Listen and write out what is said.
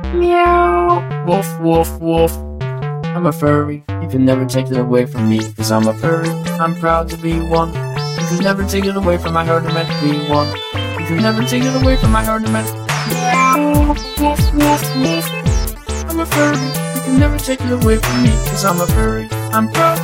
Meow. Woof, woof, woof. I'm a furry. You can never take it away from me, 'cause I'm a furry. I'm proud to be one. You can never take it away from my heart, I'm meant to be one. You can never take it away from my heart, I'm meant to meow. Woof, woof, woof. I'm a furry. You can never take it away from me, 'cause I'm a furry. I'm proud